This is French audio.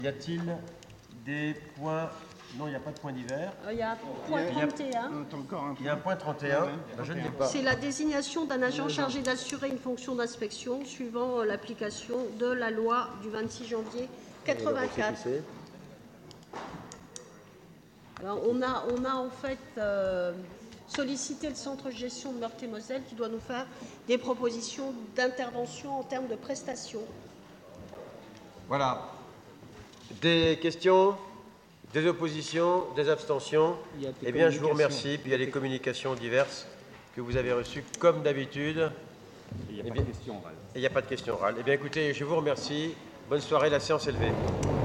Y a-t-il des points? Non, il n'y a pas de point divers. Il y a point 31. Il y a un point 31. Je ne l'ai pas. C'est la désignation d'un agent chargé d'assurer une fonction d'inspection suivant l'application de la loi du 26 janvier 84. Alors, on a en fait sollicité le centre de gestion de Meurthe-et-Moselle qui doit nous faire des propositions d'intervention en termes de prestations. Voilà. Des questions? Des oppositions? Des abstentions? Eh bien, je vous remercie. Puis il y a les communications diverses que vous avez reçues comme d'habitude. Il n'y a pas de question orale. Et il n'y a pas de question orale. Eh bien, écoutez, je vous remercie. Bonne soirée. La séance est levée.